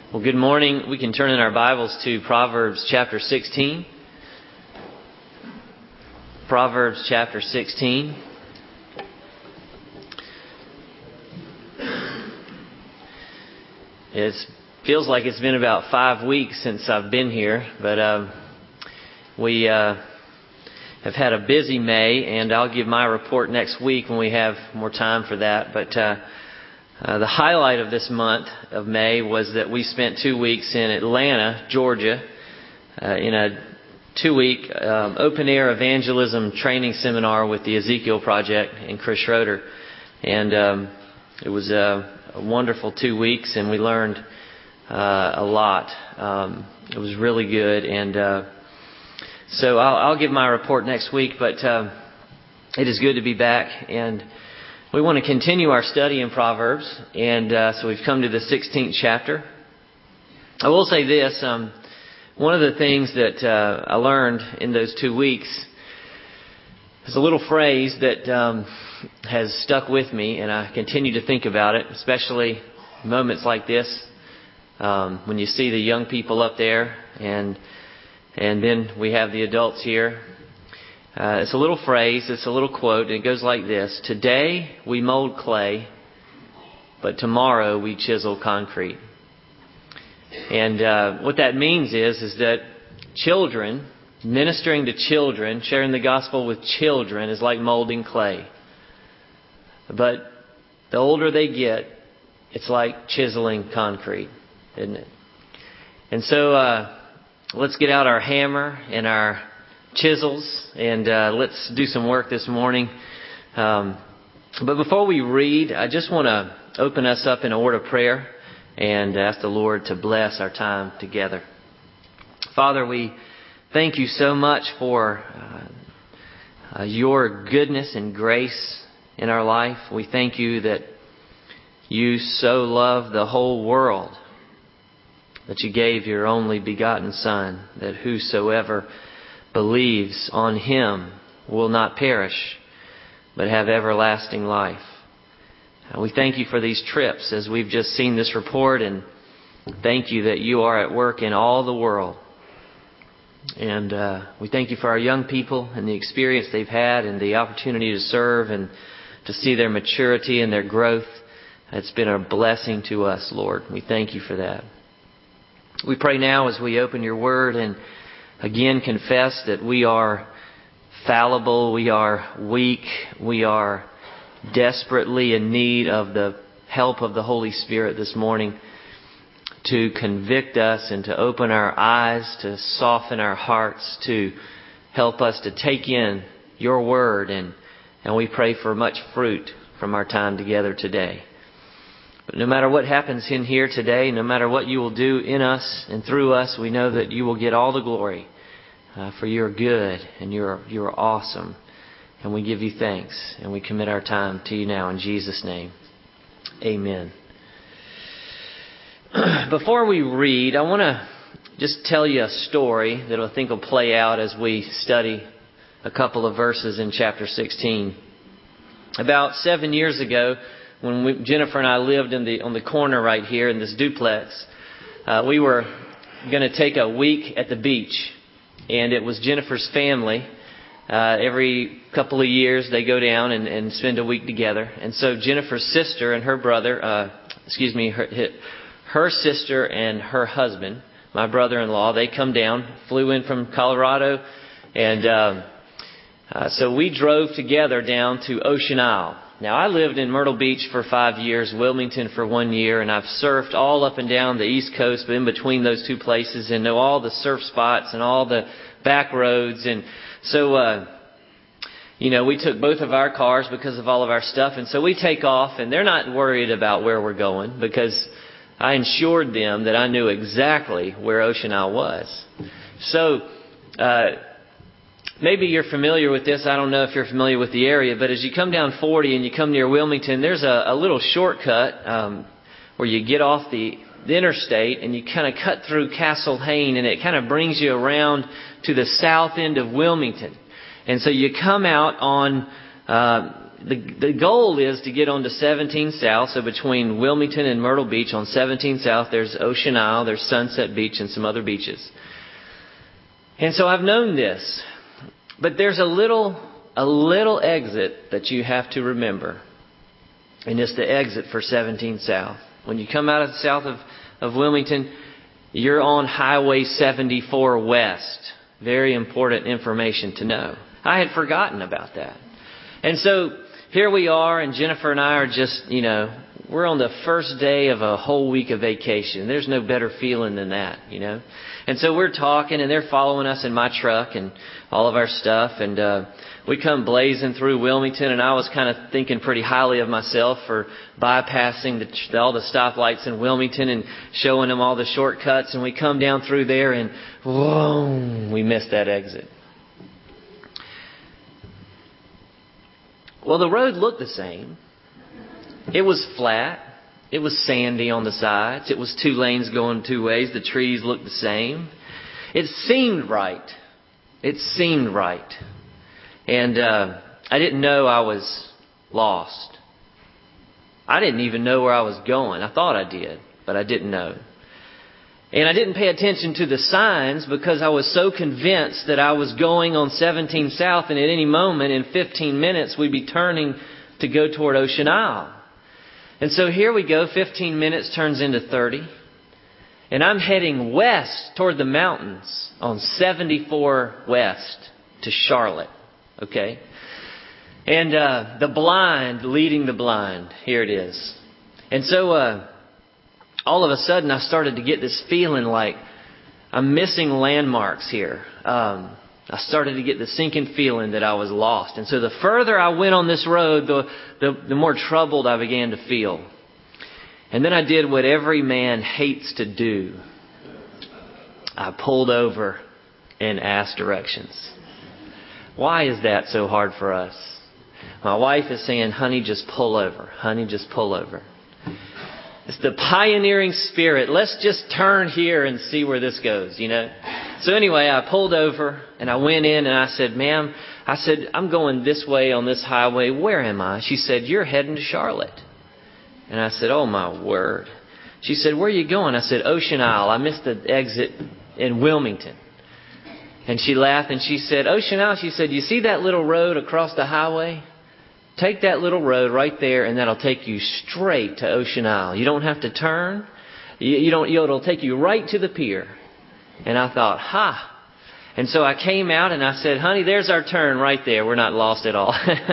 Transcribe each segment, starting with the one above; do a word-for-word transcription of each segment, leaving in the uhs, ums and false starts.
Well, good morning. We can turn in our Bibles to Proverbs chapter sixteen. Proverbs chapter sixteen. It feels like it's been about five weeks since I've been here, but um, we uh, have had a busy May, and I'll give my report next week when we have more time for that. But uh, Uh, the highlight of this month of May was that we spent two weeks in Atlanta, Georgia, uh, in a two-week um, open-air evangelism training seminar with the Ezekiel Project and Chris Schroeder. And um, it was a, a wonderful two weeks, and we learned uh, a lot. Um, it was really good. And uh, so I'll, I'll give my report next week, but uh, it is good to be back. And we want to continue our study in Proverbs, and uh, so we've come to the sixteenth chapter. I will say this, um, one of the things that uh, I learned in those two weeks is a little phrase that um, has stuck with me, and I continue to think about it, especially moments like this, um, when you see the young people up there, and and then we have the adults here. Uh, it's a little phrase, it's a little quote, and it goes like this: today we mold clay, but tomorrow we chisel concrete. And uh, what that means is, is that children, ministering to children, sharing the gospel with children is like molding clay. But the older they get, it's like chiseling concrete, isn't it? And so uh, let's get out our hammer and our chisels, and uh, let's do some work this morning. Um, but before we read, I just want to open us up in a word of prayer and ask the Lord to bless our time together. Father, we thank you so much for uh, uh, your goodness and grace in our life. We thank you that you so love the whole world that you gave your only begotten Son, that whosoever believes on Him will not perish, but have everlasting life. And we thank you for these trips as we've just seen this report, and thank you that you are at work in all the world. And uh, we thank you for our young people and the experience they've had and the opportunity to serve and to see their maturity and their growth. It's been a blessing to us, Lord. We thank you for that. We pray now as we open your word and again confess that we are fallible, we are weak, we are desperately in need of the help of the Holy Spirit this morning to convict us and to open our eyes, to soften our hearts, to help us to take in your word, and, and we pray for much fruit from our time together today. But no matter what happens in here today, no matter what you will do in us and through us, we know that you will get all the glory. Uh, for you're good and you're you're awesome. And we give you thanks. And we commit our time to you now in Jesus' name. Amen. Before we read, I want to just tell you a story that I think will play out as we study a couple of verses in chapter sixteen. About seven years ago, when we, Jennifer and I lived in the on the corner right here in this duplex, uh, we were going to take a week at the beach. And it was Jennifer's family. Uh, every couple of years they go down and, and spend a week together. And so Jennifer's sister and her brother, uh, excuse me, her, her sister and her husband, my brother-in-law, they come down, flew in from Colorado. And um, uh, so we drove together down to Ocean Isle. Now, I lived in Myrtle Beach for five years, Wilmington for one year, and I've surfed all up and down the East Coast, but in between those two places, and know all the surf spots and all the back roads. And so, uh, you know, we took both of our cars because of all of our stuff, and so we take off, and they're not worried about where we're going because I assured them that I knew exactly where Ocean Isle was. So, uh, maybe you're familiar with this. I don't know if you're familiar with the area, but as you come down forty and you come near Wilmington, there's a, a little shortcut um, where you get off the, the interstate and you kind of cut through Castle Hayne, and it kind of brings you around to the south end of Wilmington. And so you come out on uh, the, the goal is to get onto seventeen South. So between Wilmington and Myrtle Beach on seventeen South, there's Ocean Isle, there's Sunset Beach, and some other beaches. And so I've known this. But there's a little, a little exit that you have to remember. And it's the exit for seventeen South. When you come out of the south of, of Wilmington, you're on Highway seventy-four West. Very important information to know. I had forgotten about that. And so here we are, and Jennifer and I are just, you know, we're on the first day of a whole week of vacation. There's no better feeling than that, you know. And so we're talking, and they're following us in my truck and all of our stuff. And uh, we come blazing through Wilmington, and I was kind of thinking pretty highly of myself for bypassing the, all the stoplights in Wilmington and showing them all the shortcuts. And we come down through there, and whoa, we missed that exit. Well, the road looked the same. It was flat. It was sandy on the sides. It was two lanes going two ways. The trees looked the same. It seemed right. It seemed right. And uh, I didn't know I was lost. I didn't even know where I was going. I thought I did, but I didn't know. And I didn't pay attention to the signs because I was so convinced that I was going on seventeen South, and at any moment in fifteen minutes we'd be turning to go toward Ocean Isle. And so here we go, fifteen minutes turns into thirty. And I'm heading west toward the mountains on seventy-four West to Charlotte. Okay? And uh, the blind leading the blind. Here it is. And so uh, all of a sudden I started to get this feeling like I'm missing landmarks here. Um, I started to get the sinking feeling that I was lost. And so the further I went on this road, the, the, the more troubled I began to feel. And then I did what every man hates to do. I pulled over and asked directions. Why is that so hard for us? My wife is saying, honey, just pull over. Honey, just pull over. It's the pioneering spirit. Let's just turn here and see where this goes, you know. So anyway, I pulled over and I went in and I said, ma'am, I said, I'm going this way on this highway. Where am I? She said, you're heading to Charlotte. And I said, oh my word. She said, where are you going? I said, Ocean Isle. I missed the exit in Wilmington. And she laughed and she said, Ocean Isle, she said, you see that little road across the highway? Take that little road right there, and that'll take you straight to Ocean Isle. You don't have to turn. You, you don't. It'll take you right to the pier. And I thought, ha. And so I came out and I said, honey, there's our turn right there. We're not lost at all.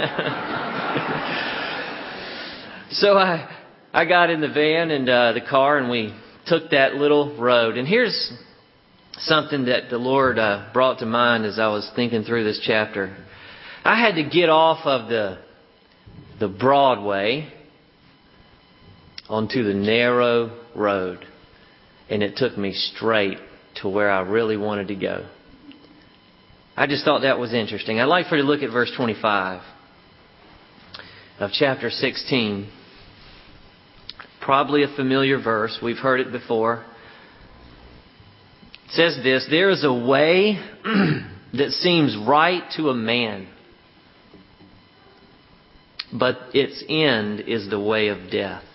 So I I got in the van and uh, the car, and we took that little road. And here's something that the Lord uh, brought to mind as I was thinking through this chapter. I had to get off of the the Broadway onto the narrow road. And it took me straight to where I really wanted to go. I just thought that was interesting. I'd like for you to look at verse twenty-five of chapter sixteen. Probably a familiar verse. We've heard it before. It says this, there is a way that seems right to a man, but its end is the way of death.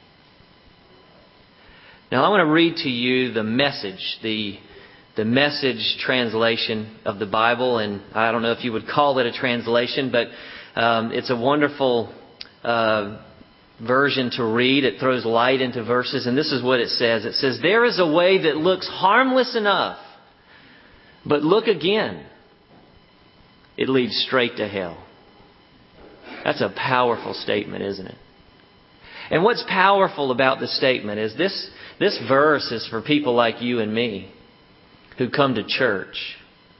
Now I want to read to you the message, the the message translation of the Bible. And I don't know if you would call it a translation, but um, it's a wonderful uh, version to read. It throws light into verses. And this is what it says. It says, there is a way that looks harmless enough, but look again. It leads straight to hell. That's a powerful statement, isn't it? And what's powerful about this statement is this, this verse is for people like you and me who come to church,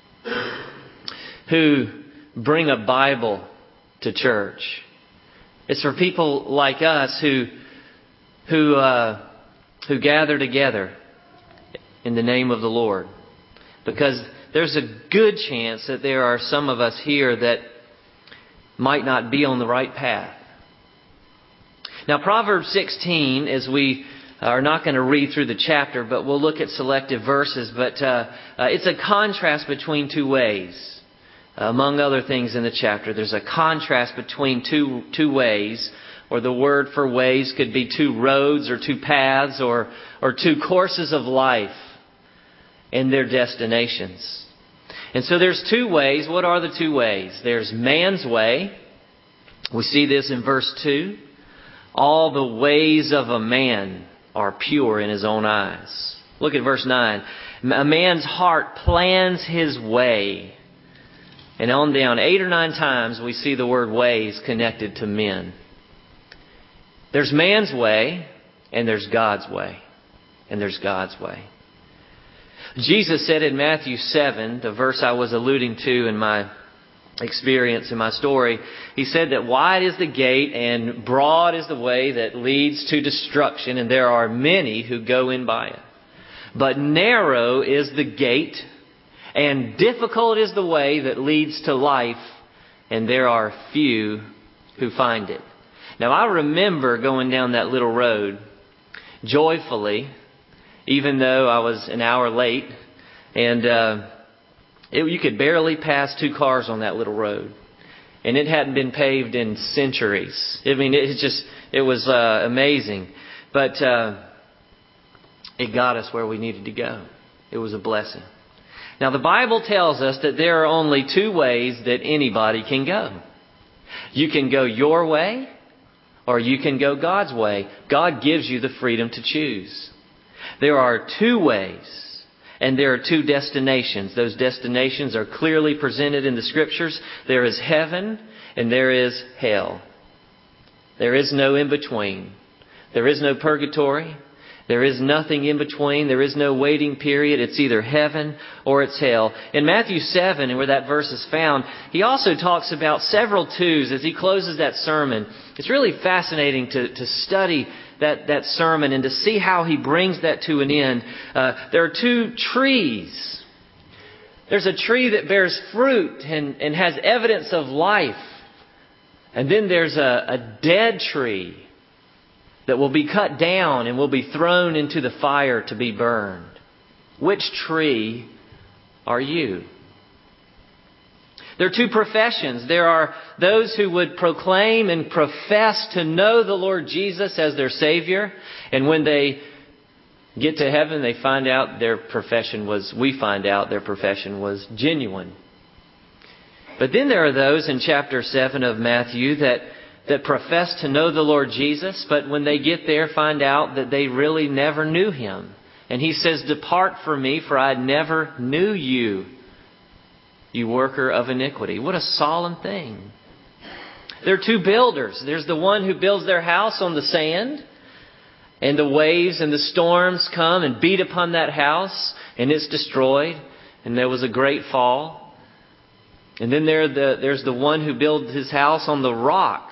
who bring a Bible to church. It's for people like us who, who, uh, who gather together in the name of the Lord. Because there's a good chance that there are some of us here that might not be on the right path. Now, Proverbs sixteen, as we are not going to read through the chapter, but we'll look at selective verses. But uh, uh, it's a contrast between two ways. among other things in the chapter. There's a contrast between two two ways, or the word for ways could be two roads or two paths or, or two courses of life and their destinations. And so there's two ways. What are the two ways? There's man's way. We see this in verse two. All the ways of a man are pure in his own eyes. Look at verse nine. A man's heart plans his way. And on down, eight or nine times we see the word ways connected to men. There's man's way, and there's God's way. And there's God's way. Jesus said in Matthew seven, the verse I was alluding to in my experience in my story, He said that wide is the gate and broad is the way that leads to destruction, and there are many who go in by it. But narrow is the gate, and difficult is the way that leads to life, and there are few who find it. Now, I remember going down that little road joyfully, even though I was an hour late, and uh, it, you could barely pass two cars on that little road, and it hadn't been paved in centuries. I mean, it just it was uh, amazing, but uh, it got us where we needed to go. It was a blessing. Now, the Bible tells us that there are only two ways that anybody can go. You can go your way, or you can go God's way. God gives you the freedom to choose. There are two ways, and there are two destinations. Those destinations are clearly presented in the Scriptures. There is heaven, and there is hell. There is no in-between. There is no purgatory. There is nothing in between. There is no waiting period. It's either heaven or it's hell. In Matthew seven, and where that verse is found, he also talks about several twos as he closes that sermon. It's really fascinating to, to study that, that sermon and to see how he brings that to an end. Uh, there are two trees. There's a tree that bears fruit and, and has evidence of life. And then there's a, a dead tree that will be cut down and will be thrown into the fire to be burned. Which tree are you? There are two professions. There are those who would proclaim and profess to know the Lord Jesus as their Savior. And when they get to heaven, they find out their profession was, we find out their profession was genuine. But then there are those in chapter seven of Matthew that that profess to know the Lord Jesus, but when they get there, find out that they really never knew Him. And He says, "Depart from me, for I never knew you, you worker of iniquity." What a solemn thing. There are two builders. There's the one who builds their house on the sand, and the waves and the storms come and beat upon that house, and it's destroyed, and there was a great fall. And then there the, there's the one who builds his house on the rock.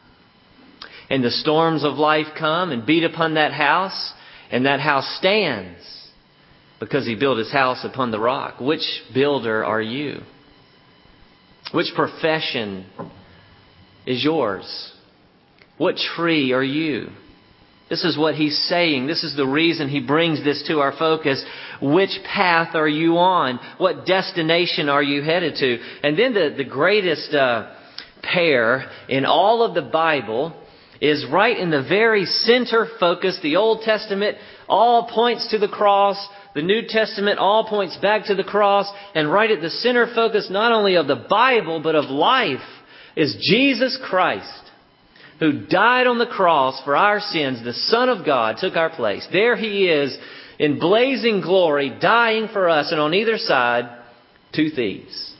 And the storms of life come and beat upon that house, and that house stands because he built his house upon the rock. Which builder are you? Which profession is yours? What tree are you? This is what he's saying. This is the reason he brings this to our focus. Which path are you on? What destination are you headed to? And then the, the greatest uh, pair in all of the Bible is right in the very center focus. The Old Testament all points to the cross. The New Testament all points back to the cross. And right at the center focus not only of the Bible but of life is Jesus Christ, who died on the cross for our sins. The Son of God took our place. There He is in blazing glory, dying for us. And on either side, two thieves.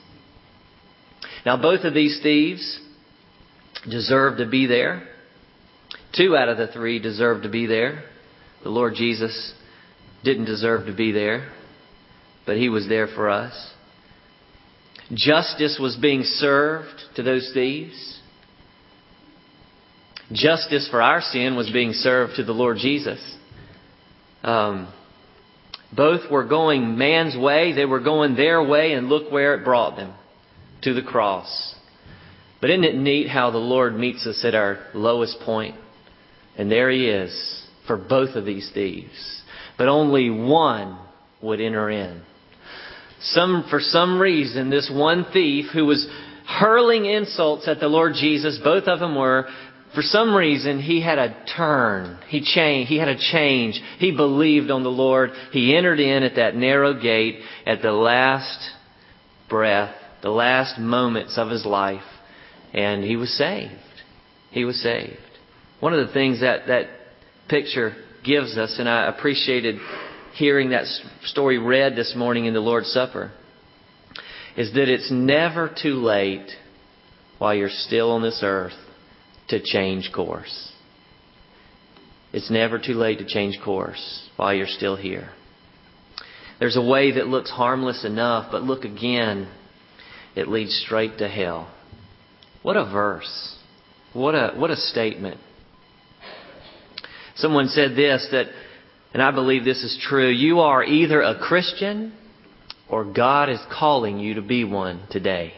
Now both of these thieves deserve to be there. Two out of the three deserve to be there. The Lord Jesus didn't deserve to be there, but He was there for us. Justice was being served to those thieves. Justice for our sin was being served to the Lord Jesus. Um, both were going man's way. They were going their way, and look where it brought them, to the cross. But isn't it neat how the Lord meets us at our lowest point? And there He is for both of these thieves. But only one would enter in. Some, for some reason, this one thief who was hurling insults at the Lord Jesus, both of them were, for some reason, he had a turn. He changed. He had a change. He believed on the Lord. He entered in at that narrow gate at the last breath, the last moments of his life, and he was saved. He was saved. One of the things that that picture gives us, and I appreciated hearing that story read this morning in the Lord's Supper, is that it's never too late while you're still on this earth to change course. It's never too late to change course while you're still here. There's a way that looks harmless enough, but look again, it leads straight to hell. What a verse. What a what a statement. Someone said this, that, and I believe this is true, you are either a Christian or God is calling you to be one today.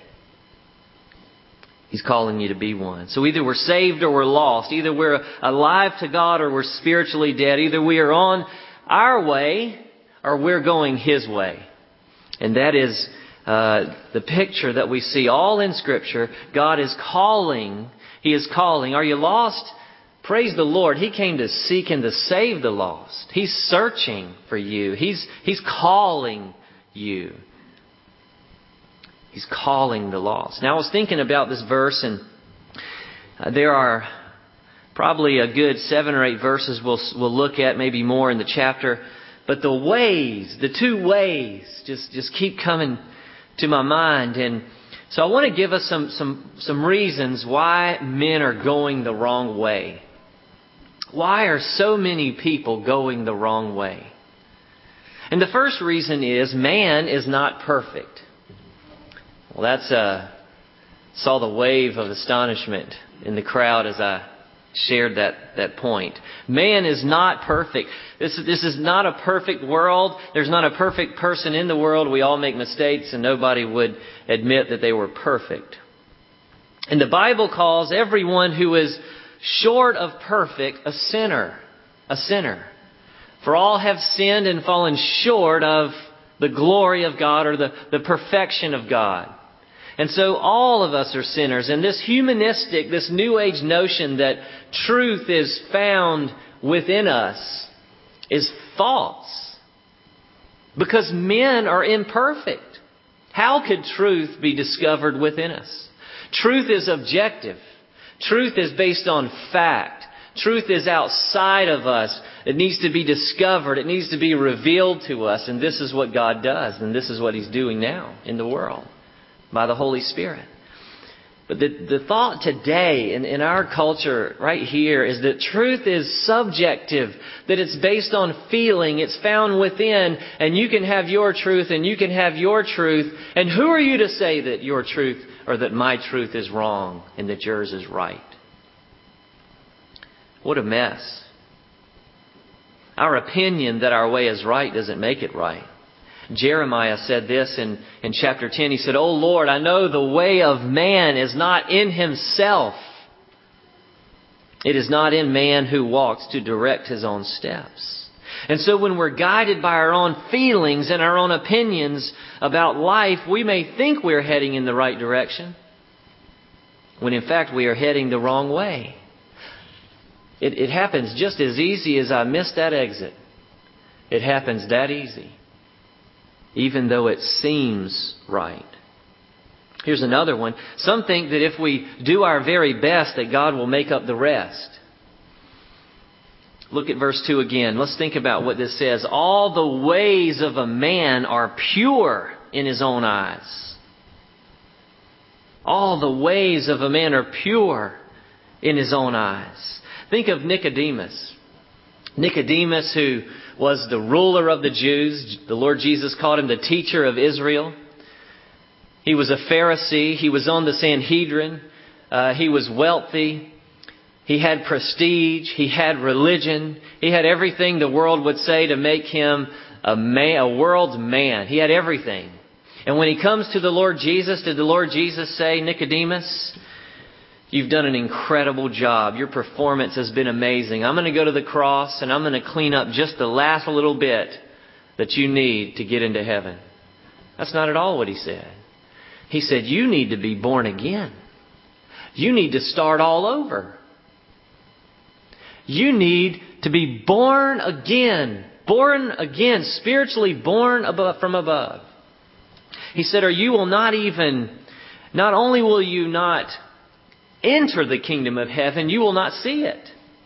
He's calling you to be one. So either we're saved or we're lost. Either we're alive to God or we're spiritually dead. Either we are on our way or we're going His way. And that is uh, the picture that we see all in Scripture. God is calling. He is calling. Are you lost? Praise the Lord. He came to seek and to save the lost. He's searching for you. He's, he's calling you. He's calling the lost. Now I was thinking about this verse, and uh, there are probably a good seven or eight verses we'll, we'll look at, maybe more in the chapter. But the ways, the two ways, just, just keep coming to my mind. And so I want to give us some, some, some reasons why men are going the wrong way. Why are so many people going the wrong way? And the first reason is man is not perfect. Well, that's uh, saw the wave of astonishment in the crowd as I shared that, that point. Man is not perfect. This, this is not a perfect world. There's not a perfect person in the world. We all make mistakes, and nobody would admit that they were perfect. And the Bible calls everyone who is short of perfect a sinner. A sinner. For all have sinned and fallen short of the glory of God, or the, the perfection of God. And so all of us are sinners. And this humanistic, this New Age notion that truth is found within us is false. Because men are imperfect. How could truth be discovered within us? Truth is objective. Truth is based on fact. Truth is outside of us. It needs to be discovered. It needs to be revealed to us. And this is what God does. And this is what He's doing now in the world by the Holy Spirit. But the, the thought today in, in our culture right here is that truth is subjective. That it's based on feeling. It's found within. And you can have your truth and you can have your truth. And who are you to say that your truth or that my truth is wrong and that yours is right? What a mess. Our opinion that our way is right doesn't make it right. Jeremiah said this in, in chapter ten. He said, "O Lord, I know the way of man is not in himself. It is not in man who walks to direct his own steps." And so when we're guided by our own feelings and our own opinions about life, we may think we're heading in the right direction, when in fact we are heading the wrong way. It, it happens just as easy as I missed that exit. It happens that easy, even though it seems right. Here's another one. Some think that if we do our very best, that God will make up the rest. Look at verse two again. Let's think about what this says. All the ways of a man are pure in his own eyes. All the ways of a man are pure in his own eyes. Think of Nicodemus. Nicodemus, who was the ruler of the Jews. The Lord Jesus called him the teacher of Israel. He was a Pharisee. He was on the Sanhedrin. Uh, he was wealthy. He had prestige. He had religion. He had everything the world would say to make him a man, a world's man. He had everything. And when he comes to the Lord Jesus, did the Lord Jesus say, "Nicodemus, you've done an incredible job. Your performance has been amazing. I'm going to go to the cross and I'm going to clean up just the last little bit that you need to get into heaven. That's not at all what he said. He said, you need to be born again. You need to start all over. You need to be born again. Born again, spiritually born above, from above. He said, or you will not even, not only will you not enter the kingdom of heaven, you will not see it.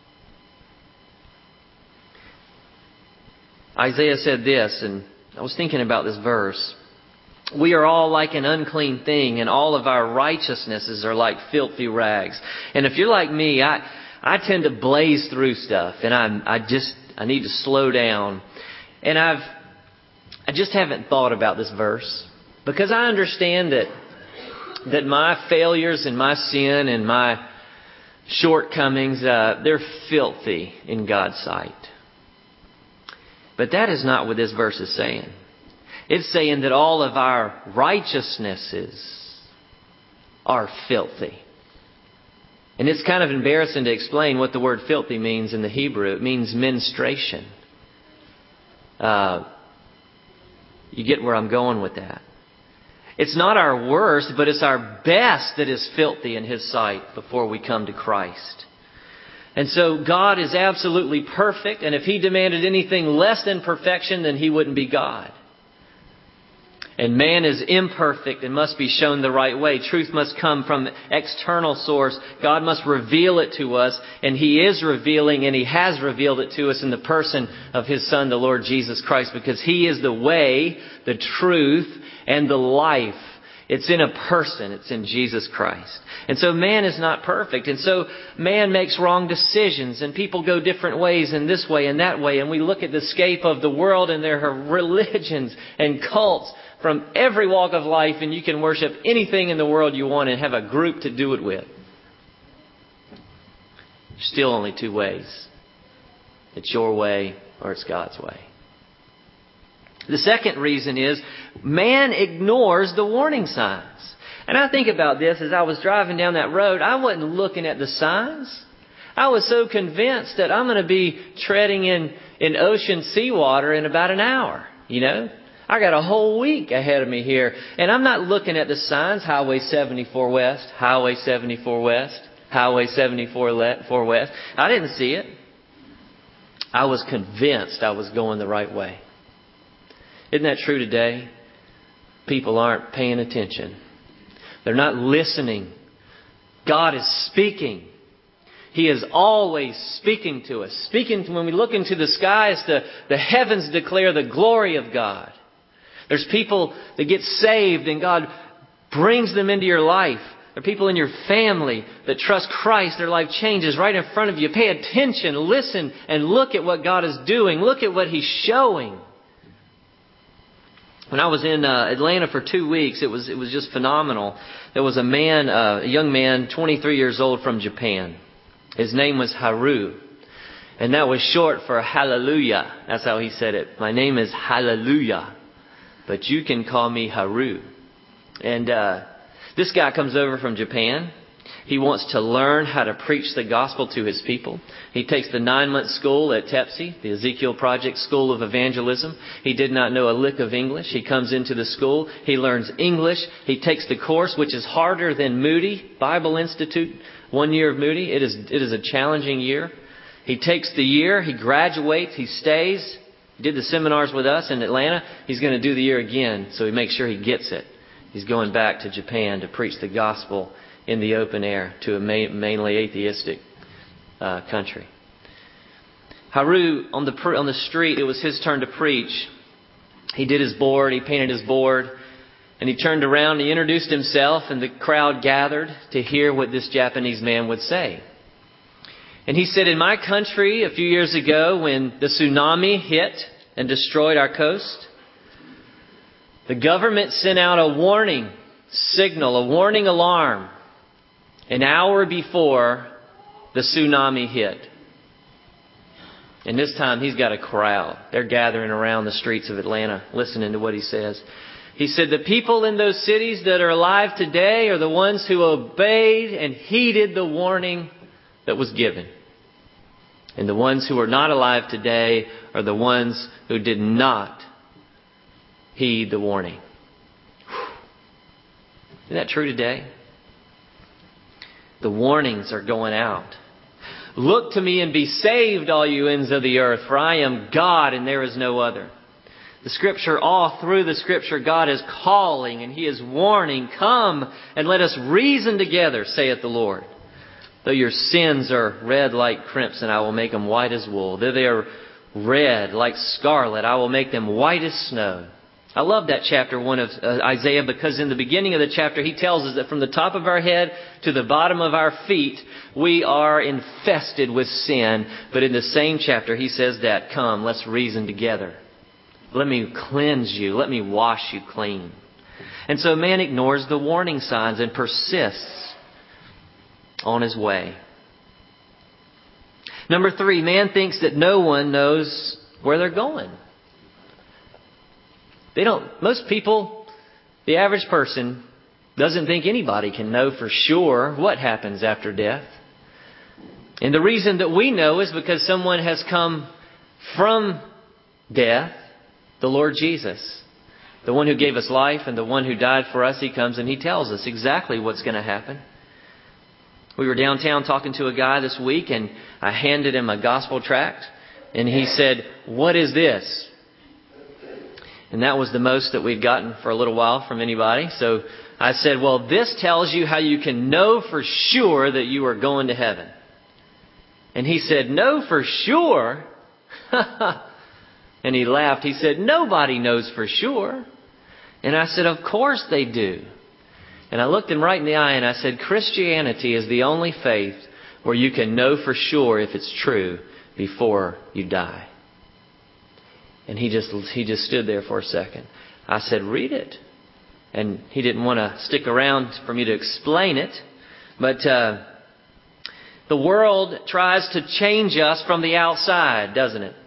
Isaiah said this, and I was thinking about this verse. We are all like an unclean thing, and all of our righteousnesses are like filthy rags. And if you're like me, I I tend to blaze through stuff, and I I just I need to slow down. And I've I just haven't thought about this verse because I understand that that my failures and my sin and my shortcomings, uh, they're filthy in God's sight. But that is not what this verse is saying. It's saying that all of our righteousnesses are filthy. And it's kind of embarrassing to explain what the word filthy means in the Hebrew. It means menstruation. Uh, you get where I'm going with that. It's not our worst, but it's our best that is filthy in His sight before we come to Christ. And so God is absolutely perfect, and if He demanded anything less than perfection, then He wouldn't be God. And man is imperfect and must be shown the right way. Truth must come from external source. God must reveal it to us, and He is revealing, and He has revealed it to us in the person of His Son, the Lord Jesus Christ, because He is the way, the truth, and the life. It's in a person. It's in Jesus Christ. And so man is not perfect. And so man makes wrong decisions, and people go different ways in this way and that way. And we look at the scape of the world, and there are religions and cults from every walk of life, and you can worship anything in the world you want and have a group to do it with. There's still only two ways. It's your way or it's God's way. The second reason is man ignores the warning signs. And I think about this as I was driving down that road. I wasn't looking at the signs. I was so convinced that I'm going to be treading in, in ocean seawater in about an hour. You know, I got a whole week ahead of me here. And I'm not looking at the signs. Highway seventy-four West, Highway seventy-four West, Highway seventy-four West. I didn't see it. I was convinced I was going the right way. Isn't that true today? People aren't paying attention. They're not listening. God is speaking. He is always speaking to us. Speaking to, when we look into the skies, the, the heavens declare the glory of God. There's people that get saved and God brings them into your life. There are people in your family that trust Christ. Their life changes right in front of you. Pay attention, listen, and look at what God is doing. Look at what He's showing. When I was in uh, Atlanta for two weeks, it was it was just phenomenal. There was a man, uh, a young man, twenty-three years old from Japan. His name was Haru. And that was short for Hallelujah. That's how he said it. My name is Hallelujah, but you can call me Haru. And uh, this guy comes over from Japan. He wants to learn how to preach the gospel to his people. He takes the nine-month school at TEPSI, the Ezekiel Project School of Evangelism. He did not know a lick of English. He comes into the school. He learns English. He takes the course, which is harder than Moody, Bible Institute, one year of Moody. It is, it is a challenging year. He takes the year. He graduates. He stays. He did the seminars with us in Atlanta. He's going to do the year again, so he makes sure he gets it. He's going back to Japan to preach the gospel in the open air to a ma- mainly atheistic uh, country. Haru, on the pr- on the street, it was his turn to preach. He did his board, he painted his board, and he turned around, he introduced himself, and the crowd gathered to hear what this Japanese man would say. And he said, in my country, a few years ago, when the tsunami hit and destroyed our coast, the government sent out a warning signal, a warning alarm, an hour before the tsunami hit. And this time he's got a crowd. They're gathering around the streets of Atlanta listening to what he says. He said, the people in those cities that are alive today are the ones who obeyed and heeded the warning that was given. And the ones who are not alive today are the ones who did not heed the warning. Isn't that true today? The warnings are going out. Look to me and be saved, all you ends of the earth, for I am God and there is no other. The Scripture, all through the Scripture, God is calling and He is warning, come and let us reason together, saith the Lord. Though your sins are red like crimson, I will make them white as wool. Though they are red like scarlet, I will make them white as snow. I love that chapter one of uh, Isaiah, because in the beginning of the chapter He tells us that from the top of our head to the bottom of our feet, we are infested with sin. But in the same chapter He says that, come, let's reason together. Let me cleanse you. Let me wash you clean. And so man ignores the warning signs and persists on his way. Number three, man thinks that no one knows where they're going. They don't, most people, the average person, doesn't think anybody can know for sure what happens after death. And the reason that we know is because someone has come from death, the Lord Jesus. The one who gave us life and the one who died for us, He comes and He tells us exactly what's going to happen. We were downtown talking to a guy this week, and I handed him a gospel tract, and he said, "What is this?" And that was the most that we'd gotten for a little while from anybody. So I said, "Well, this tells you how you can know for sure that you are going to heaven." And he said, "Know for sure?" And he laughed. He said, "Nobody knows for sure." And I said, "Of course they do." And I looked him right in the eye and I said, "Christianity is the only faith where you can know for sure if it's true before you die." And he just he just stood there for a second. I said, "Read it." And he didn't want to stick around for me to explain it. But uh, the world tries to change us from the outside, doesn't it?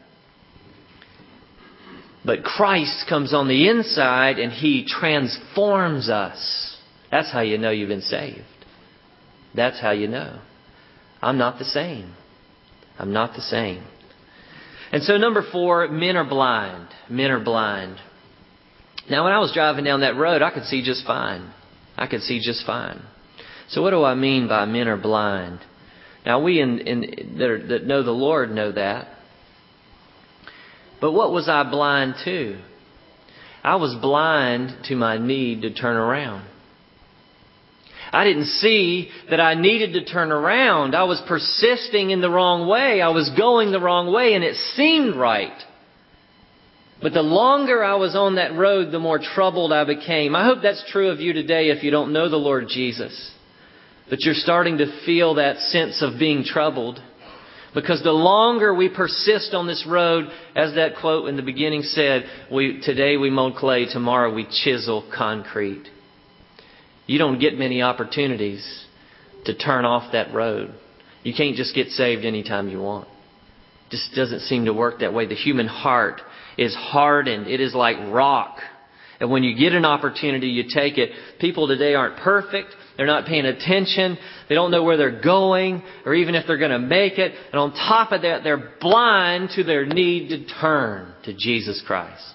But Christ comes on the inside and He transforms us. That's how you know you've been saved. That's how you know. I'm not the same. I'm not the same. And so number four, men are blind. Men are blind. Now when I was driving down that road, I could see just fine. I could see just fine. So what do I mean by men are blind? Now we in, in, that, are, that know the Lord know that. But what was I blind to? I was blind to my need to turn around. I didn't see that I needed to turn around. I was persisting in the wrong way. I was going the wrong way, and it seemed right. But the longer I was on that road, the more troubled I became. I hope that's true of you today if you don't know the Lord Jesus. That you're starting to feel that sense of being troubled. Because the longer we persist on this road, as that quote in the beginning said, we today we mold clay, tomorrow we chisel concrete. You don't get many opportunities to turn off that road. You can't just get saved anytime you want. It just doesn't seem to work that way. The human heart is hardened. It is like rock. And when you get an opportunity, you take it. People today aren't perfect. They're not paying attention. They don't know where they're going or even if they're going to make it. And on top of that, they're blind to their need to turn to Jesus Christ.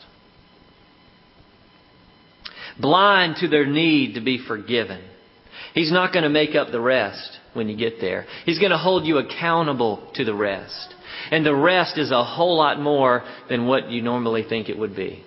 Blind to their need to be forgiven. He's not going to make up the rest when you get there. He's going to hold you accountable to the rest. And the rest is a whole lot more than what you normally think it would be.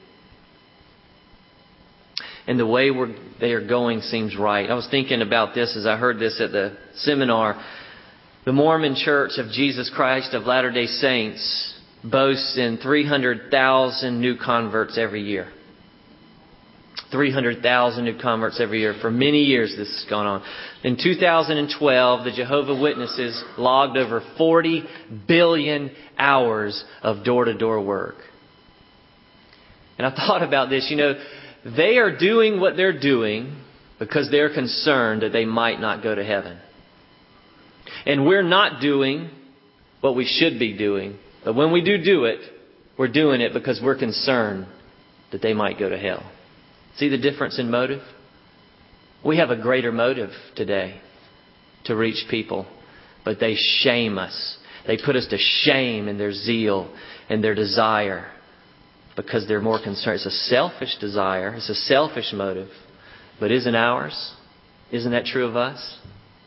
And the way we're, they are going seems right. I was thinking about this as I heard this at the seminar. The Mormon Church of Jesus Christ of Latter-day Saints boasts in three hundred thousand new converts every year. three hundred thousand new converts every year. For many years this has gone on. In two thousand twelve, the Jehovah's Witnesses logged over forty billion hours of door-to-door work. And I thought about this, you know, they are doing what they're doing because they're concerned that they might not go to heaven. And we're not doing what we should be doing. But when we do do it, we're doing it because we're concerned that they might go to hell. See the difference in motive? We have a greater motive today to reach people, but they shame us. They put us to shame in their zeal and their desire because they're more concerned. It's a selfish desire. It's a selfish motive. But isn't ours? Isn't that true of us?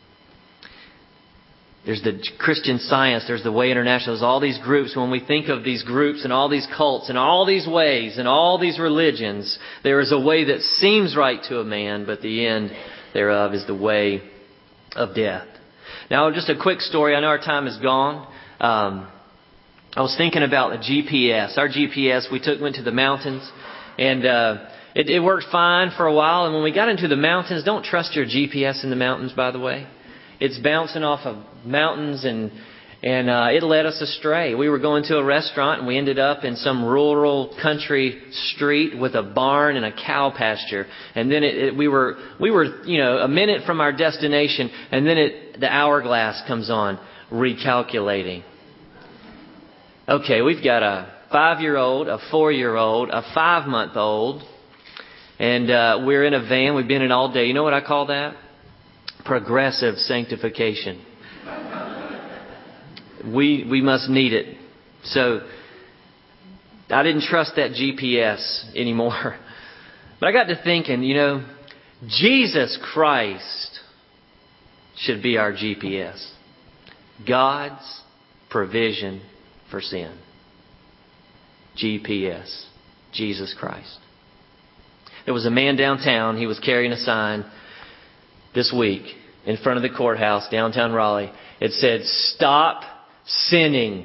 There's the Christian Science, there's the Way International, there's all these groups. When we think of these groups and all these cults and all these ways and all these religions, there is a way that seems right to a man, but the end thereof is the way of death. Now, just a quick story. I know our time is gone. Um, I was thinking about the G P S. Our G P S, we took went to the mountains, and uh, it, it worked fine for a while. And when we got into the mountains, don't trust your G P S in the mountains, by the way. It's bouncing off of mountains, and and uh, it led us astray. We were going to a restaurant, and we ended up in some rural country street with a barn and a cow pasture. And then it, it, we were we were you know a minute from our destination, and then it the hourglass comes on, recalculating. Okay, we've got a five-year-old, a four-year-old, a five-month-old, and uh, we're in a van. We've been in all day. You know what I call that? Progressive sanctification. We we must need it. So I didn't trust that G P S anymore. But I got to thinking, you know, Jesus Christ should be our G P S. God's provision for sin. G P S. Jesus Christ. There was a man downtown. He was carrying a sign this week in front of the courthouse downtown Raleigh. It said, "Stop sinning."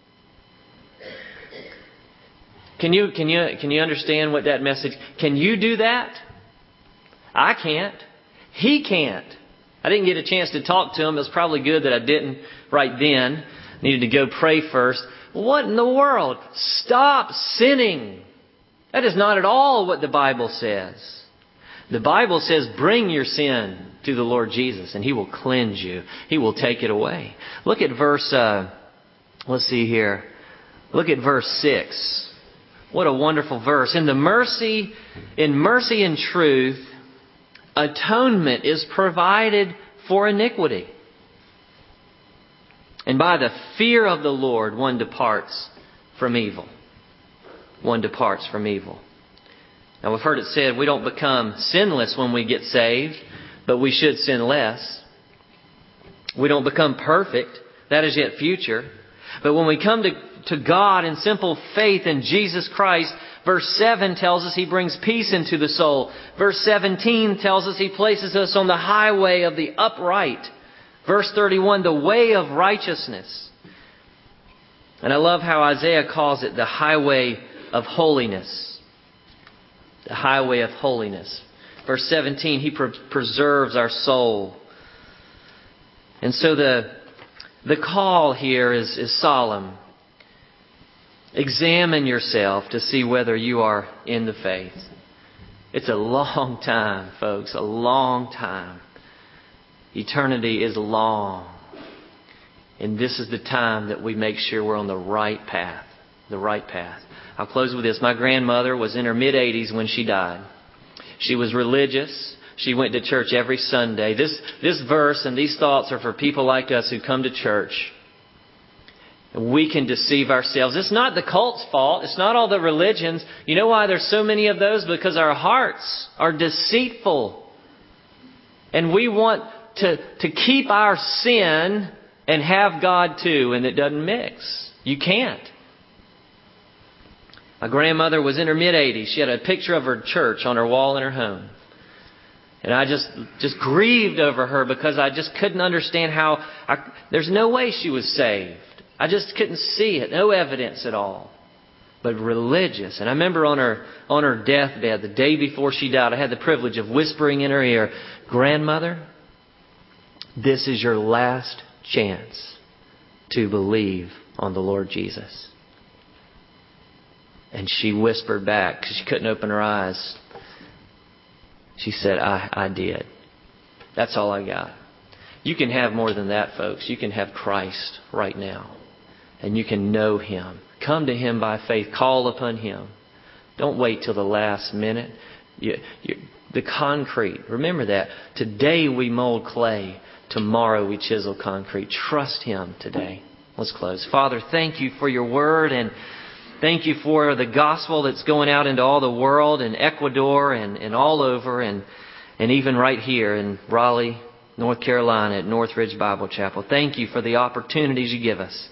Can you can you can you understand what that message? Can you do that? I can't. He can't. I didn't get a chance to talk to him. It was probably good that I didn't right then. Needed to go pray first. What in the world? Stop sinning. That is not at all what the Bible says. The Bible says, bring your sin to the Lord Jesus and He will cleanse you. He will take it away. Look at verse, uh, let's see here. Look at verse six. What a wonderful verse. In the mercy, in mercy and truth, atonement is provided for iniquity. And by the fear of the Lord, one departs from evil. One departs from evil. Now, we've heard it said we don't become sinless when we get saved, but we should sin less. We don't become perfect. That is yet future. But when we come to, to God in simple faith in Jesus Christ, verse seven tells us He brings peace into the soul. Verse seventeen tells us He places us on the highway of the upright. Verse thirty-one, the way of righteousness. And I love how Isaiah calls it the highway of holiness. The highway of holiness. Verse seventeen, He pre- preserves our soul. And so the, the call here is, is solemn. Examine yourself to see whether you are in the faith. It's a long time, folks. A long time. Eternity is long. And this is the time that we make sure we're on the right path. The right path. I'll close with this. My grandmother was in her mid-eighties when she died. She was religious. She went to church every Sunday. This, this verse and these thoughts are for people like us who come to church. We can deceive ourselves. It's not the cult's fault. It's not all the religions. You know why there's so many of those? Because our hearts are deceitful. And we want to, to keep our sin and have God too, and it doesn't mix. You can't. My grandmother was in her mid-eighties. She had a picture of her church on her wall in her home. And I just just grieved over her because I just couldn't understand how... I, there's no way she was saved. I just couldn't see it. No evidence at all. But religious. And I remember on her on her deathbed, the day before she died, I had the privilege of whispering in her ear, "Grandmother, this is your last chance to believe on the Lord Jesus." And she whispered back because she couldn't open her eyes. She said, I, I did. That's all I got. You can have more than that, folks. You can have Christ right now. And you can know Him. Come to Him by faith. Call upon Him. Don't wait till the last minute. You, you, the concrete. Remember that. Today we mold clay. Tomorrow we chisel concrete. Trust Him today. Let's close. Father, thank You for Your word, and thank You for the gospel that's going out into all the world and Ecuador and, and all over. And and even right here in Raleigh, North Carolina at Northridge Bible Chapel. Thank you for the opportunities you give us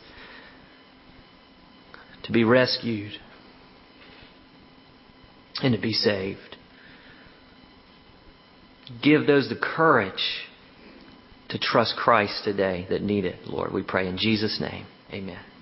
to be rescued and to be saved. Give those the courage to trust Christ today that need it, Lord. We pray in Jesus' name. Amen.